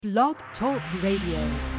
Blog Talk Radio.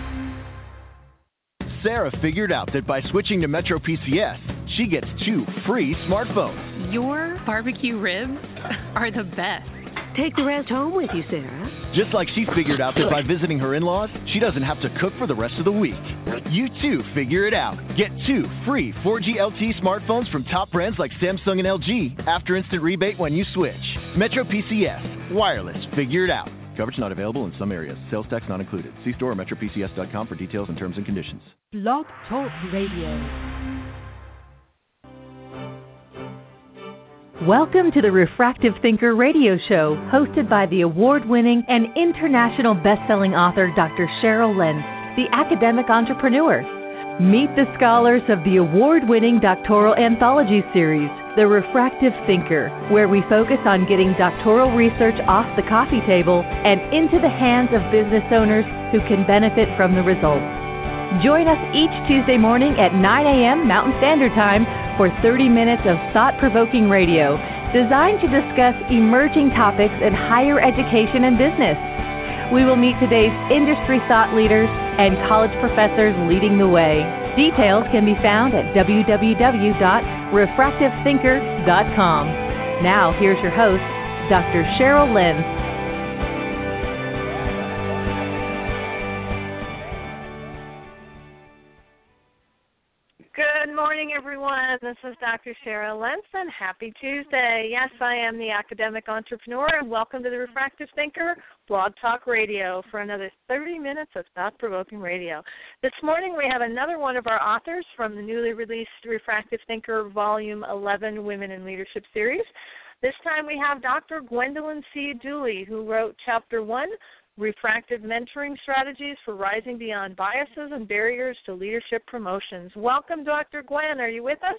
Sarah figured out that by switching to Metro PCS, she gets 2 free smartphones. Your barbecue ribs are the best. Take the rest home with you, Sarah. Just like she figured out that by visiting her in-laws, she doesn't have to cook for the rest of the week. You too figure it out. Get 2 free 4G LTE smartphones from top brands like Samsung and LG after instant rebate when you switch. Metro PCS. Wireless. Figure it out. Coverage not available in some areas. Sales tax not included. See store or metropcs.com for details and terms and conditions. Blog Talk Radio. Welcome to the Refractive Thinker radio show, hosted by the award-winning and international best-selling author Dr. Cheryl Lentz, the academic entrepreneur. Meet the scholars of the award-winning doctoral anthology series, The Refractive Thinker, where we focus on getting doctoral research off the coffee table and into the hands of business owners who can benefit from the results. Join us each Tuesday morning at 9 a.m. Mountain Standard Time for 30 minutes of thought-provoking radio designed to discuss emerging topics in higher education and business. We will meet today's industry thought leaders and college professors leading the way. Details can be found at www.refractivethinker.com. Now, here's your host, Dr. Cheryl Lentz. Good morning, everyone. This is Dr. Cheryl Lentz, and happy Tuesday. Yes, I am the academic entrepreneur, and welcome to the Refractive Thinker Blog Talk Radio for another 30 minutes of thought-provoking radio. This morning, we have another one of our authors from the newly released Refractive Thinker Volume 11 Women in Leadership series. This time, we have Dr. Gwendolyn C. Dooley, who wrote Chapter 1, Refractive Mentoring Strategies for Rising Beyond Biases and Barriers to Leadership Promotions. Welcome, Dr. Gwen. Are you with us?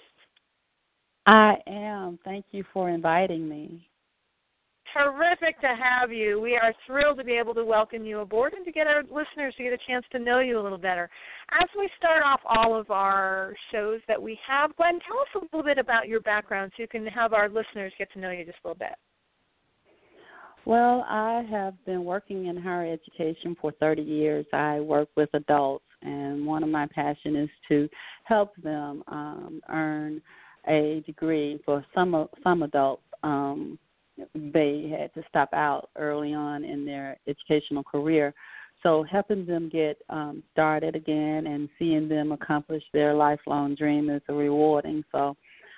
I am. Thank you for inviting me. Terrific to have you. We are thrilled to be able to welcome you aboard and to get our listeners to get a chance to know you a little better. As we start off all of our shows that we have, Gwen, tell us a little bit about your background so you can have our listeners get to know you just a little bit. Well, I have been working in higher education for 30 years. I work with adults, and one of my passions is to help them earn a degree. For some adults, they had to stop out early on in their educational career. So helping them get started again and seeing them accomplish their lifelong dream is rewarding. So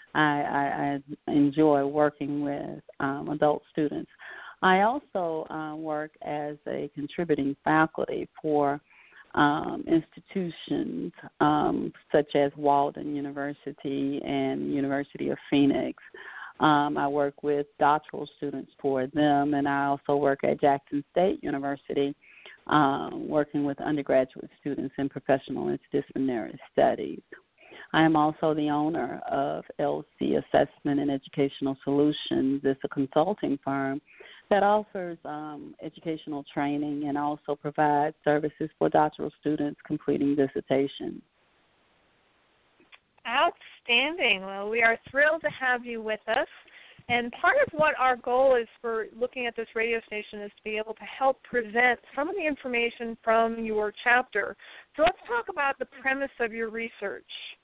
I enjoy working with adult students. I also work as a contributing faculty for institutions such as Walden University and University of Phoenix. I work with doctoral students for them, and I also work at Jackson State University working with undergraduate students in professional interdisciplinary studies. I am also the owner of LC Assessment and Educational Solutions. It's a consulting firm that offers educational training and also provides services for doctoral students completing dissertations. Outstanding. Well, we are thrilled to have you with us. And part of what our goal is for looking at this radio station is to be able to help present some of the information from your chapter. So let's talk about the premise of your research.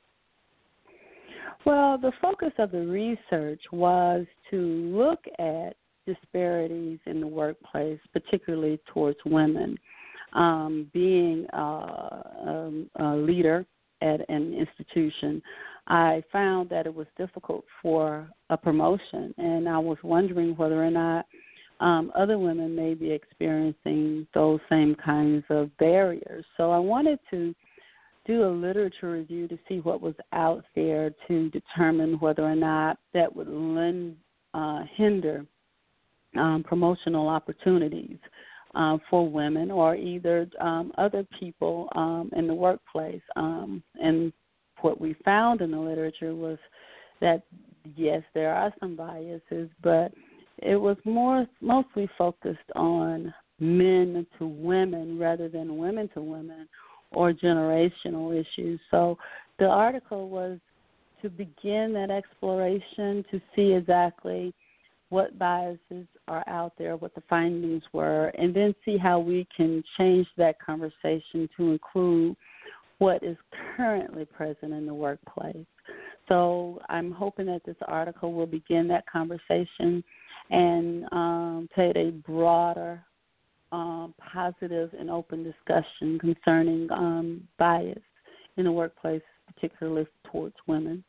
Well, the focus of the research was to look at disparities in the workplace, particularly towards women. Being a leader at an institution, I found that it was difficult for a promotion, and I was wondering whether or not other women may be experiencing those same kinds of barriers. So I wanted to do a literature review to see what was out there to determine whether or not that would hinder promotional opportunities for women or either other people in the workplace. And what we found in the literature was that, yes, there are some biases, but it was mostly focused on men to women rather than women to women or generational issues. So the article was to begin that exploration to see exactly what biases are out there, what the findings were, and then see how we can change that conversation to include what is currently present in the workplace. So I'm hoping that this article will begin that conversation and create a broader, positive and open discussion concerning bias in the workplace, particularly towards women.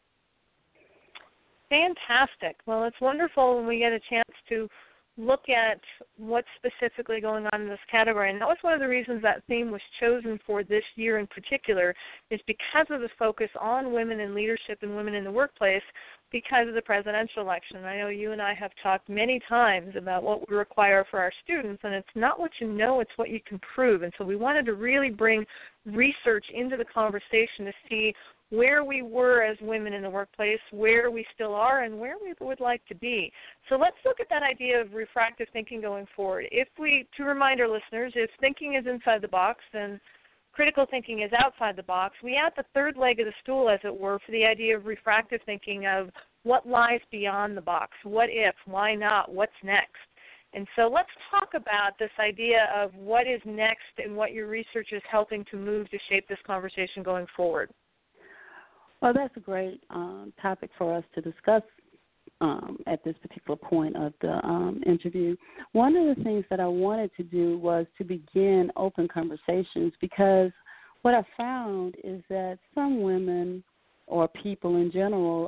Fantastic. Well, it's wonderful when we get a chance to look at what's specifically going on in this category. And that was one of the reasons that theme was chosen for this year in particular, is because of the focus on women in leadership and women in the workplace because of the presidential election. I know you and I have talked many times about what we require for our students, and it's not what you know, it's what you can prove. And so we wanted to really bring research into the conversation to see where we were as women in the workplace, where we still are, and where we would like to be. So let's look at that idea of refractive thinking going forward. To remind our listeners, if thinking is inside the box, then critical thinking is outside the box. We add the third leg of the stool, as it were, for the idea of refractive thinking of what lies beyond the box, what if, why not, what's next. And so let's talk about this idea of what is next and what your research is helping to move to shape this conversation going forward. Well, that's a great topic for us to discuss at this particular point of the interview. One of the things that I wanted to do was to begin open conversations, because what I found is that some women or people in general,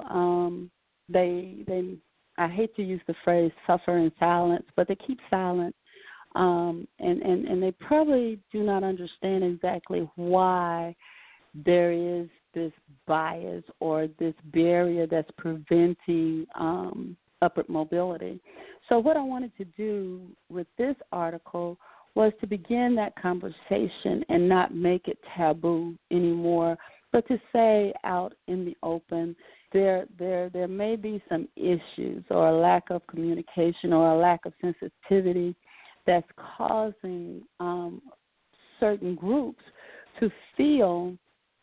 I hate to use the phrase suffer in silence, but they keep silent, and they probably do not understand exactly why there is this bias or this barrier that's preventing upward mobility. So what I wanted to do with this article was to begin that conversation and not make it taboo anymore, but to say out in the open, there may be some issues or a lack of communication or a lack of sensitivity that's causing certain groups to feel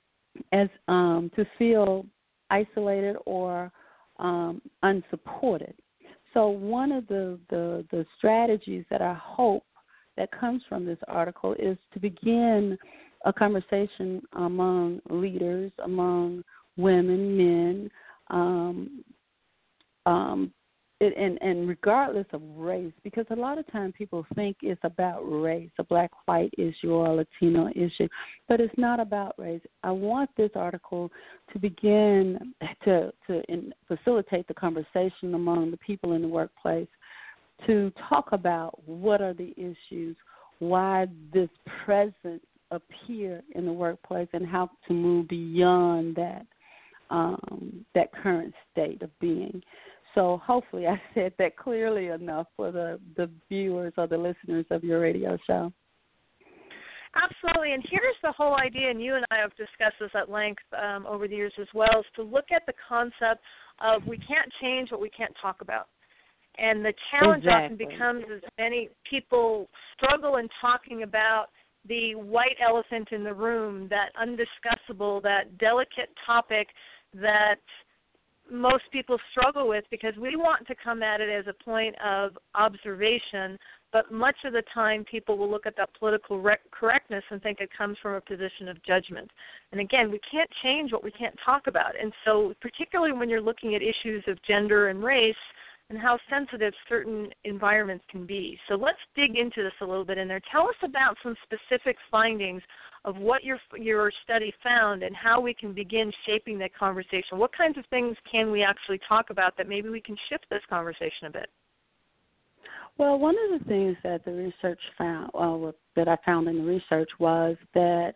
isolated or unsupported. So one of the strategies that I hope that comes from this article is to begin a conversation among leaders, among women, men, and regardless of race, because a lot of times people think it's about race, a black-white issue or a Latino issue, but it's not about race. I want this article to begin to facilitate the conversation among the people in the workplace to talk about what are the issues, why this presence appear in the workplace, and how to move beyond that current state of being. So hopefully I said that clearly enough for the viewers or the listeners of your radio show. Absolutely, and here's the whole idea, and you and I have discussed this at length over the years as well, is to look at the concept of we can't change what we can't talk about. And the challenge often becomes as many people struggle in talking about the white elephant in the room, that undiscussable, that delicate topic that most people struggle with, because we want to come at it as a point of observation, but much of the time people will look at that political correctness and think it comes from a position of judgment. And again, we can't change what we can't talk about. And so particularly when you're looking at issues of gender and race and how sensitive certain environments can be. So let's dig into this a little bit in there. Tell us about some specific findings of what your study found and how we can begin shaping that conversation. What kinds of things can we actually talk about that maybe we can shift this conversation a bit? Well, one of the things that the research found, that I found in the research, was that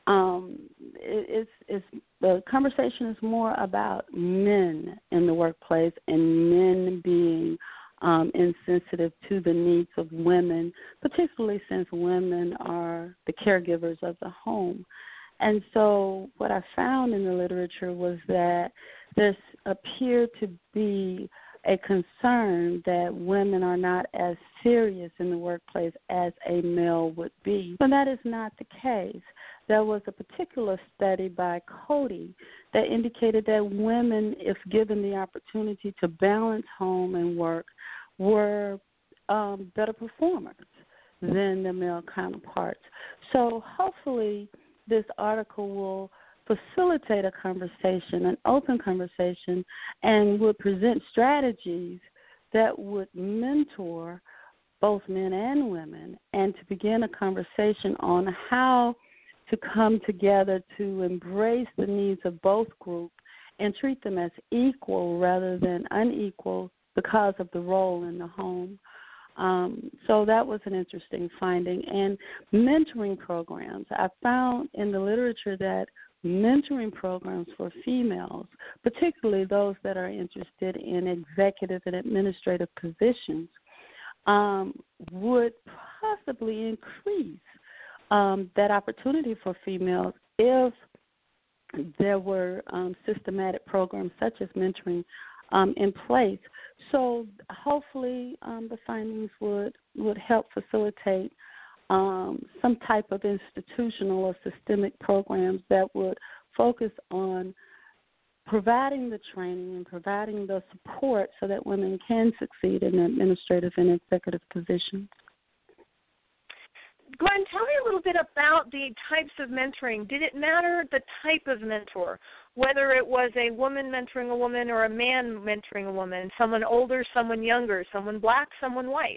the conversation is more about men in the workplace and men being insensitive to the needs of women, particularly since women are the caregivers of the home. And so what I found in the literature was that there appeared to be a concern that women are not as serious in the workplace as a male would be. But that is not the case. There was a particular study by Cody that indicated that women, if given the opportunity to balance home and work, were better performers than their male counterparts. So hopefully this article will facilitate a conversation, an open conversation, and would present strategies that would mentor both men and women, and to begin a conversation on how to come together to embrace the needs of both groups and treat them as equal rather than unequal because of the role in the home. So that was an interesting finding. And mentoring programs, I found in the literature that mentoring programs for females, particularly those that are interested in executive and administrative positions, would possibly increase that opportunity for females if there were systematic programs such as mentoring in place. So hopefully the findings would help facilitate some type of institutional or systemic programs that would focus on providing the training and providing the support so that women can succeed in administrative and executive positions. Gwen, tell me a little bit about the types of mentoring. Did it matter the type of mentor, whether it was a woman mentoring a woman or a man mentoring a woman, someone older, someone younger, someone black, someone white?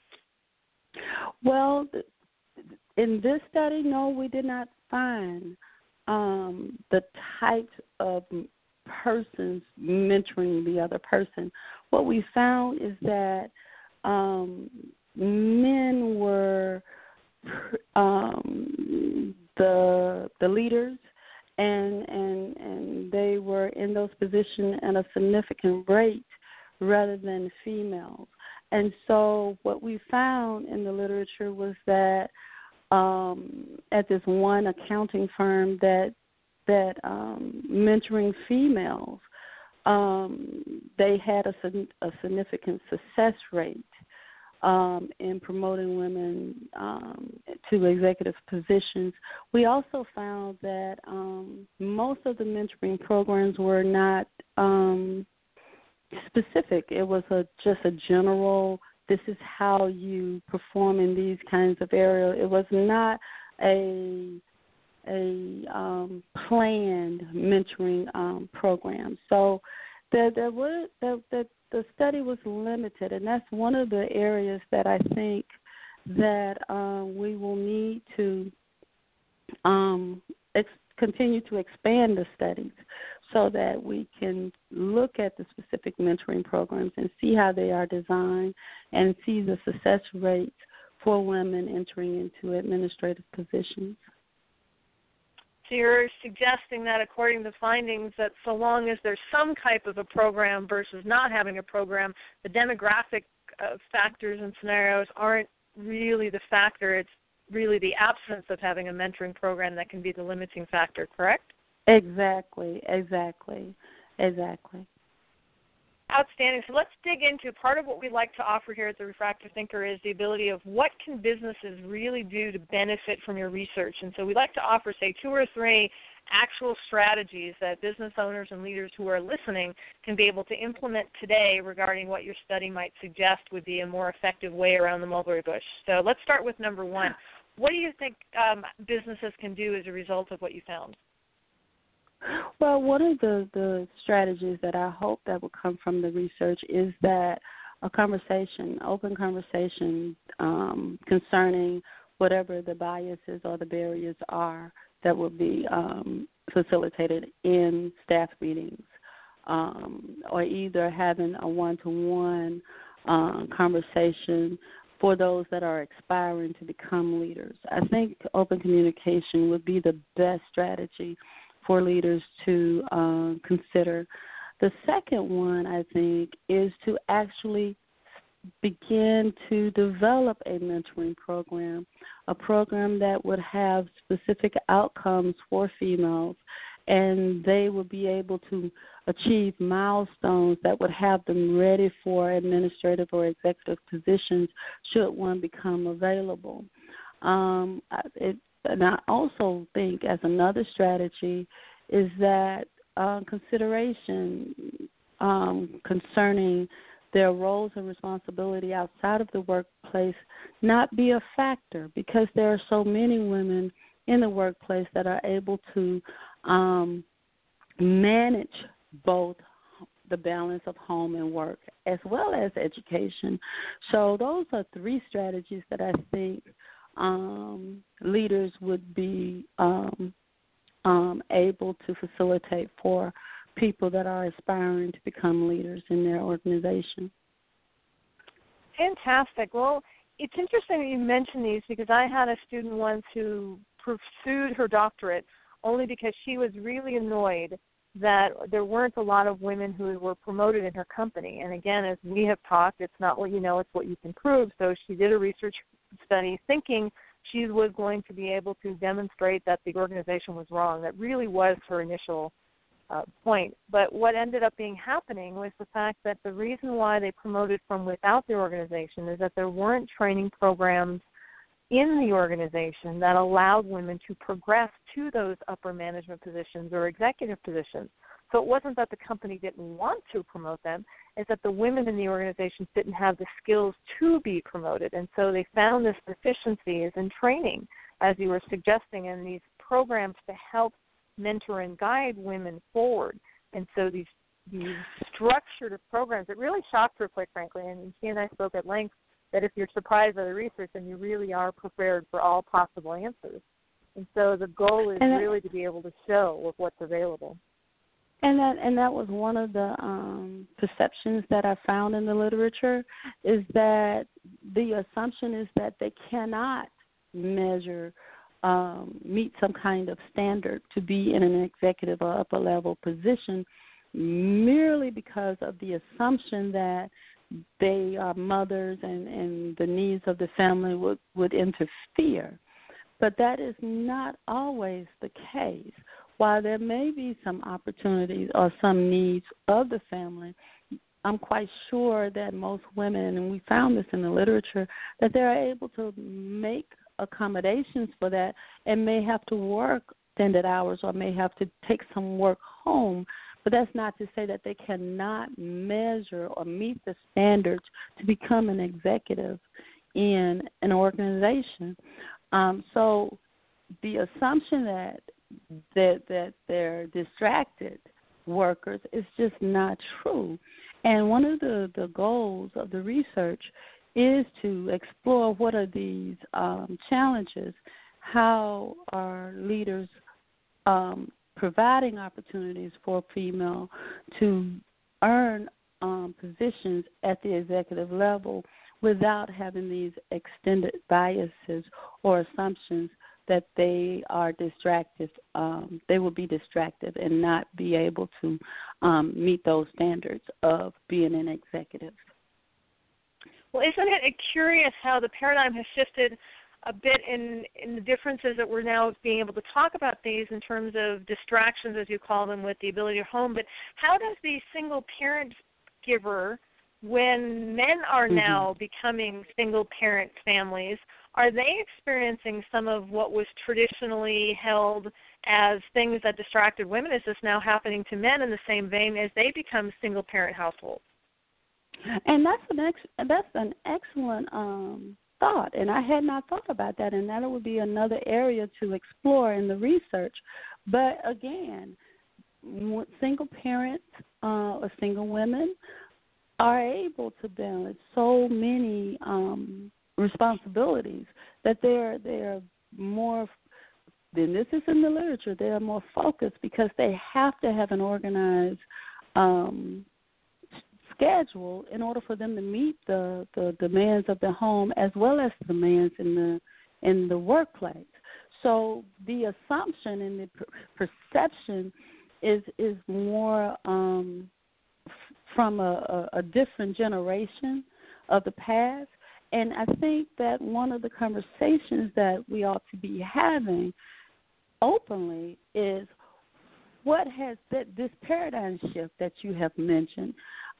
Well, in this study, no, we did not find the types of persons mentoring the other person. What we found is that men were the leaders, and they were in those positions at a significant rate rather than females. And so what we found in the literature was that at this one accounting firm that mentoring females, they had a significant success rate in promoting women to executive positions. We also found that most of the mentoring programs were not specific. It was just a general, this is how you perform in these kinds of areas. It was not a planned mentoring program. So the study was limited, and that's one of the areas that I think that we will need to continue to expand the studies so that we can look at the specific mentoring programs and see how they are designed and see the success rates for women entering into administrative positions. So you're suggesting that according to findings that so long as there's some type of a program versus not having a program, the demographic factors and scenarios aren't really the factor. It's really the absence of having a mentoring program that can be the limiting factor, correct? Exactly. Outstanding. So let's dig into part of what we like to offer here at the Refractive Thinker is the ability of what can businesses really do to benefit from your research. And so we like to offer, say, 2 or 3 actual strategies that business owners and leaders who are listening can be able to implement today regarding what your study might suggest would be a more effective way around the mulberry bush. So let's start with number 1. What do you think businesses can do as a result of what you found? Well, one of the strategies that I hope that will come from the research is that a conversation, open conversation concerning whatever the biases or the barriers are that will be facilitated in staff meetings, or either having a one-to-one conversation for those that are aspiring to become leaders. I think open communication would be the best strategy for leaders to consider. The second one, I think, is to actually begin to develop a mentoring program, a program that would have specific outcomes for females, and they would be able to achieve milestones that would have them ready for administrative or executive positions should one become available. And I also think as another strategy is that consideration concerning their roles and responsibility outside of the workplace not be a factor, because there are so many women in the workplace that are able to manage both the balance of home and work as well as education. So those are three strategies that I think leaders would be able to facilitate for people that are aspiring to become leaders in their organization. Fantastic. Well, it's interesting that you mention these, because I had a student once who pursued her doctorate only because she was really annoyed that there weren't a lot of women who were promoted in her company. And again, as we have talked, it's not what you know, it's what you can prove. So she did a research study thinking she was going to be able to demonstrate that the organization was wrong. That really was her initial point. But what ended up happening was the fact that the reason why they promoted from without the organization is that there weren't training programs in the organization that allowed women to progress to those upper management positions or executive positions. So it wasn't that the company didn't want to promote them, it's that the women in the organization didn't have the skills to be promoted. And so they found this deficiency is in training, as you were suggesting, in these programs to help mentor and guide women forward. And so these structured programs, it really shocked her, quite frankly, and she and I spoke at length that if you're surprised by the research, then you really are prepared for all possible answers. And so the goal is really to be able to show what's available. And that was one of the perceptions that I found in the literature, is that the assumption is that they cannot measure, meet some kind of standard to be in an executive or upper level position, merely because of the assumption that they are mothers and the needs of the family would interfere. But that is not always the case. While there may be some opportunities or some needs of the family, I'm quite sure that most women, and we found this in the literature, that they're able to make accommodations for that and may have to work extended hours or may have to take some work home. But that's not to say that they cannot measure or meet the standards to become an executive in an organization. So the assumption that they're distracted workers is just not true. And one of the goals of the research is to explore what are these challenges, how are leaders providing opportunities for female to earn positions at the executive level without having these extended biases or assumptions that they are distracted, they will be distracted and not be able to meet those standards of being an executive. Well, isn't it curious how the paradigm has shifted a bit in the differences that we're now being able to talk about these in terms of distractions, as you call them, with the ability to home. But how does the single parent giver, when men are now becoming single parent families, are they experiencing some of what was traditionally held as things that distracted women? Is this now happening to men in the same vein as they become single parent households? And that's an excellent thought, and I had not thought about that, and that would be another area to explore in the research. But again, single parents or single women are able to balance so many responsibilities that they're more, then this is in the literature, they are more focused because they have to have an organized schedule in order for them to meet the demands of the home as well as the demands in the workplace. So the assumption and the perception is more from a different generation of the past. And I think that one of the conversations that we ought to be having openly is what has this paradigm shift that you have mentioned.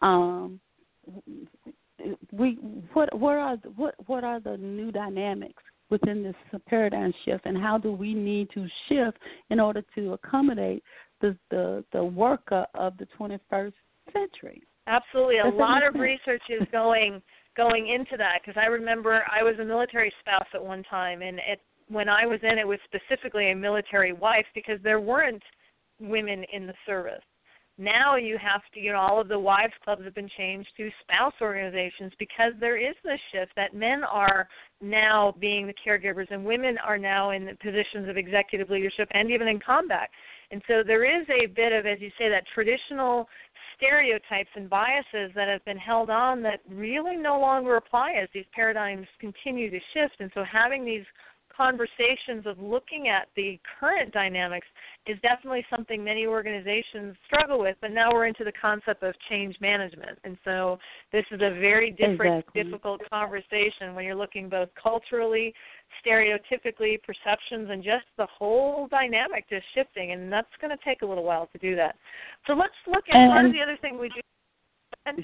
What are the new dynamics within this paradigm shift, and how do we need to shift in order to accommodate the worker of the 21st century? Absolutely. A lot of research is going into that, because I remember I was a military spouse at one time, and when I was in, it was specifically a military wife because there weren't women in the service. Now you have to, all of the wives clubs have been changed to spouse organizations because there is this shift that men are now being the caregivers and women are now in the positions of executive leadership and even in combat. And so there is a bit of, as you say, that traditional stereotypes and biases that have been held on that really no longer apply as these paradigms continue to shift. And so having these conversations of looking at the current dynamics is definitely something many organizations struggle with, but now we're into the concept of change management. And so this is a very difficult conversation when you're looking both culturally, stereotypically, perceptions, and just the whole dynamic just shifting, and that's going to take a little while to do that. So let's look at part of the other thing we do.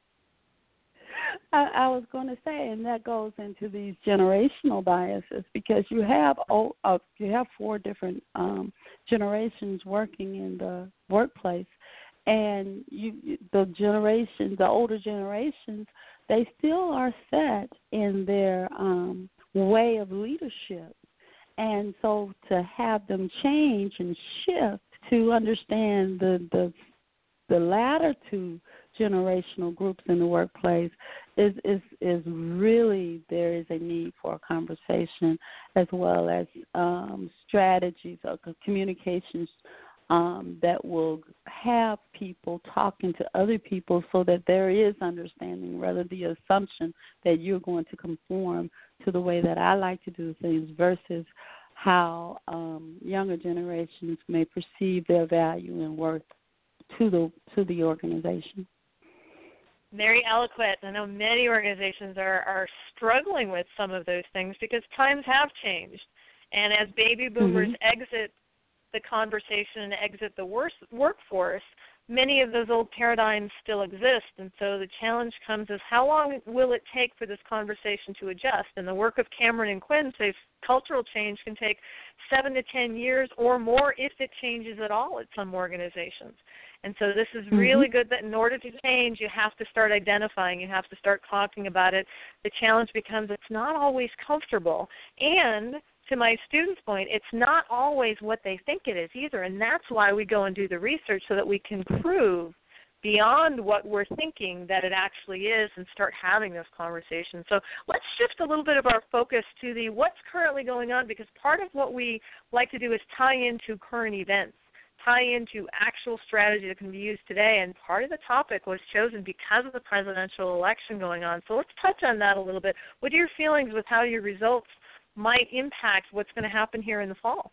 I was going to say, and that goes into these generational biases, because you have 4 different generations working in the workplace, and the older generations, they still are set in their way of leadership, and so to have them change and shift to understand the latter 2 generational groups in the workplace is really, there is a need for a conversation, as well as strategies or communications that will have people talking to other people so that there is understanding, rather the assumption that you're going to conform to the way that I like to do things versus how younger generations may perceive their value and worth to the organization. Very eloquent. I know many organizations are struggling with some of those things because times have changed. And as baby boomers exit the conversation and exit the workforce, many of those old paradigms still exist. And so the challenge comes is how long will it take for this conversation to adjust? And the work of Cameron and Quinn says cultural change can take 7 to 10 years or more if it changes at all at some organizations. And so this is really good that in order to change, you have to start identifying, you have to start talking about it. The challenge becomes it's not always comfortable. And to my students' point, it's not always what they think it is either. And that's why we go and do the research, so that we can prove beyond what we're thinking that it actually is and start having those conversations. So let's shift a little bit of our focus to the what's currently going on, because part of what we like to do is tie into current events, tie into actual strategy that can be used today, and part of the topic was chosen because of the presidential election going on. So let's touch on that a little bit. What are your feelings with how your results might impact what's going to happen here in the fall?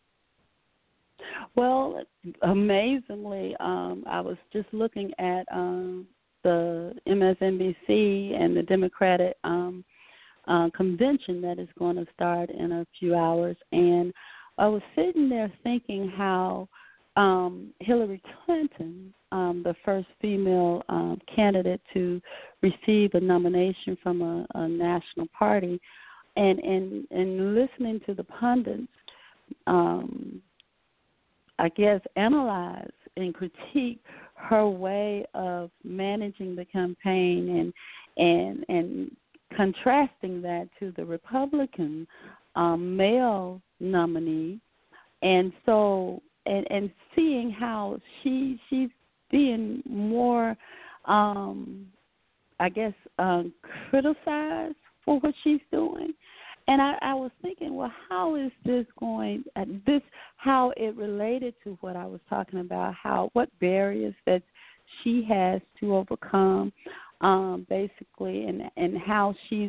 Well, amazingly, I was just looking at the MSNBC and the Democratic convention that is going to start in a few hours, and I was sitting there thinking how Hillary Clinton, the first female candidate to receive a nomination from a national party, and listening to the pundits, I guess, analyze and critique her way of managing the campaign and contrasting that to the Republican male nominee, and so and seeing how she's being more, I guess, criticized for what she's doing. And I was thinking, well, how is this going? How it related to what I was talking about? What barriers that she has to overcome, basically, and how she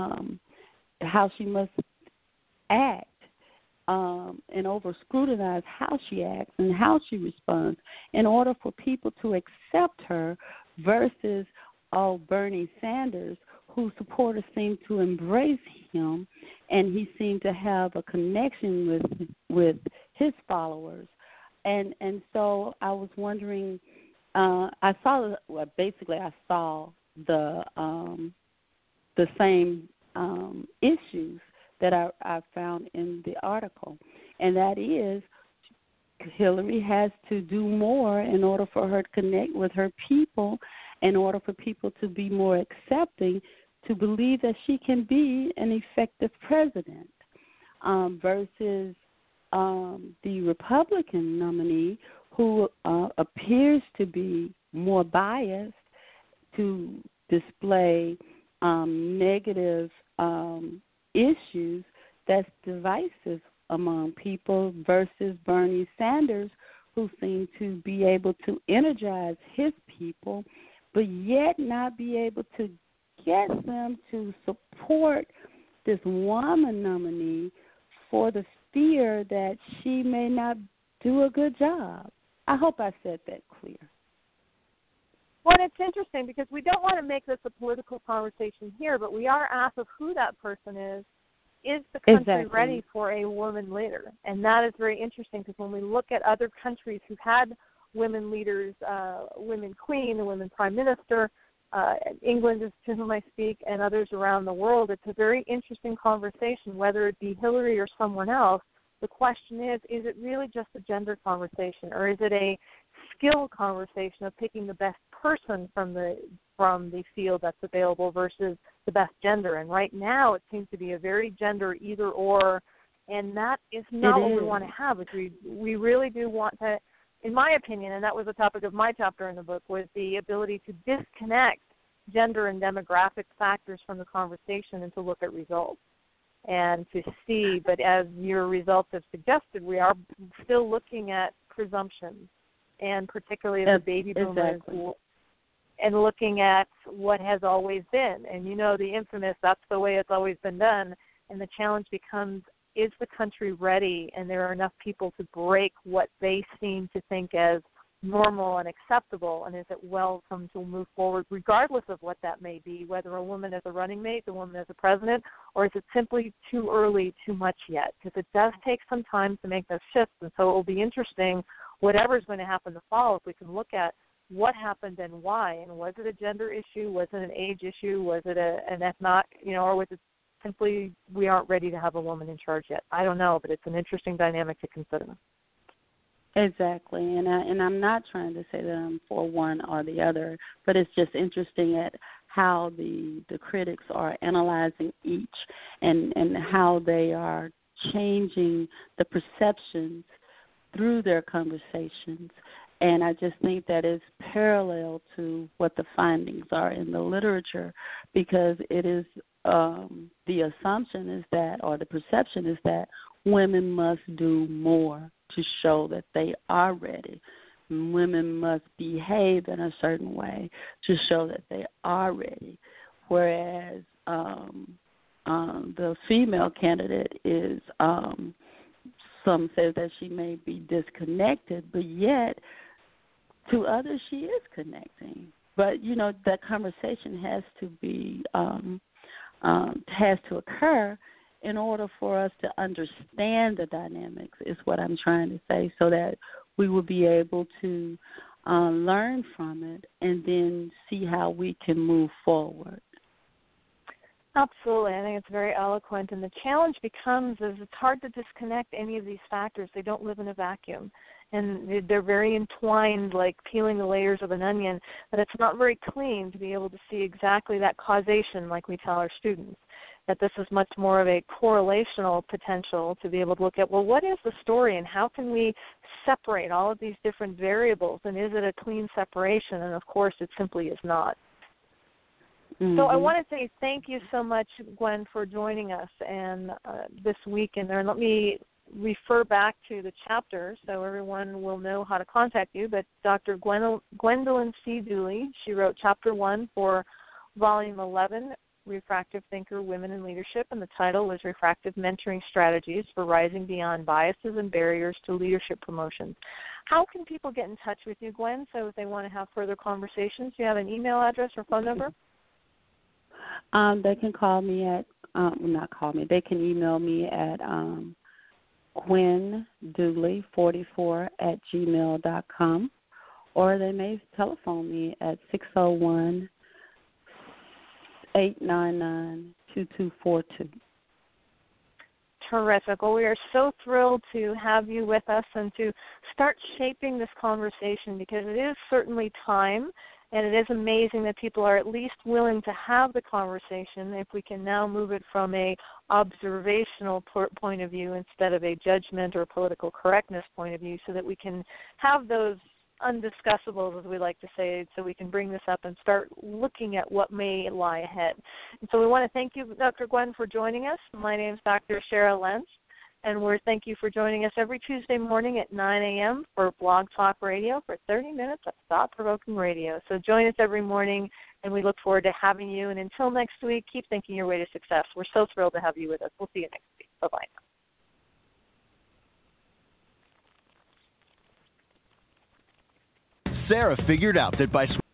must act, and over scrutinize how she acts and how she responds in order for people to accept her, versus Bernie Sanders, whose supporters seem to embrace him, and he seemed to have a connection with his followers. And so I was wondering, I saw the same issues that I found in the article, and that is Hillary has to do more in order for her to connect with her people in order for people to be more accepting, to believe that she can be an effective president, versus the Republican nominee who appears to be more biased to display negative issues that's divisive among people, versus Bernie Sanders, who seemed to be able to energize his people, but yet not be able to get them to support this woman nominee for the fear that she may not do a good job. I hope I said that clear. Well, it's interesting because we don't want to make this a political conversation here, but we are asked of who that person is. Is the country ready for a woman leader? And that is very interesting because when we look at other countries who've had women leaders, women queen, a women prime minister, England is to whom I speak, and others around the world, it's a very interesting conversation, whether it be Hillary or someone else. The question is it really just a gender conversation, or is it a skill conversation of picking the best person from the field that's available versus the best gender? And right now it seems to be a very gender either or, and that is not what we want to have. We really do want to, in my opinion, and that was the topic of my chapter in the book, was the ability to disconnect gender and demographic factors from the conversation and to look at results and to see. But as your results have suggested, we are still looking at presumptions, and particularly the baby boomers, and looking at what has always been. And the infamous, that's the way it's always been done. And the challenge becomes, is the country ready? And there are enough people to break what they seem to think as normal and acceptable, and is it welcome to move forward regardless of what that may be, whether a woman as a running mate, a woman as a president, or is it simply too early, too much yet? Because it does take some time to make those shifts, and so it will be interesting, whatever's going to happen in the fall, if we can look at what happened and why, and was it a gender issue, was it an age issue, was it an ethnic, or was it simply we aren't ready to have a woman in charge yet? I don't know, but it's an interesting dynamic to consider. Exactly, and I'm not trying to say that I'm for one or the other, but it's just interesting at how the critics are analyzing each and how they are changing the perceptions through their conversations. And I just think that is parallel to what the findings are in the literature, because it is the assumption is that, or the perception is that, women must do more to show that they are ready. Women must behave in a certain way to show that they are ready, whereas the female candidate is, some say that she may be disconnected, but yet to others she is connecting. But, that conversation has to be, has to occur in order for us to understand the dynamics, is what I'm trying to say, so that we will be able to learn from it and then see how we can move forward. Absolutely. I think it's very eloquent. And the challenge becomes is it's hard to disconnect any of these factors. They don't live in a vacuum. And they're very entwined, like peeling the layers of an onion, but it's not very clean to be able to see exactly that causation like we tell our students, that this is much more of a correlational potential to be able to look at, well, what is the story and how can we separate all of these different variables, and is it a clean separation? And, of course, it simply is not. Mm-hmm. So I want to say thank you so much, Gwen, for joining us and this week. And let me refer back to the chapter so everyone will know how to contact you. But Dr. Gwendolyn C. Dooley, she wrote Chapter 1 for Volume 11, Refractive Thinker, Women in Leadership, and the title was Refractive Mentoring Strategies for Rising Beyond Biases and Barriers to Leadership Promotions. How can people get in touch with you, Gwen, so if they want to have further conversations? Do you have an email address or phone number? They can call me at, they can email me at GwenDooley44@gmail.com, or they may telephone me at 601-899-2242. Terrific. Well, we are so thrilled to have you with us and to start shaping this conversation, because it is certainly time. And it is amazing that people are at least willing to have the conversation if we can now move it from a observational point of view instead of a judgment or political correctness point of view, so that we can have those undiscussables, as we like to say, so we can bring this up and start looking at what may lie ahead. And so we want to thank you, Dr. Gwen, for joining us. My name is Dr. Shara Lentz, and we thank you for joining us every Tuesday morning at 9 a.m. for Blog Talk Radio for 30 minutes of thought-provoking radio. So join us every morning, and we look forward to having you. And until next week, keep thinking your way to success. We're so thrilled to have you with us. We'll see you next week. Bye-bye. Sarah figured out that by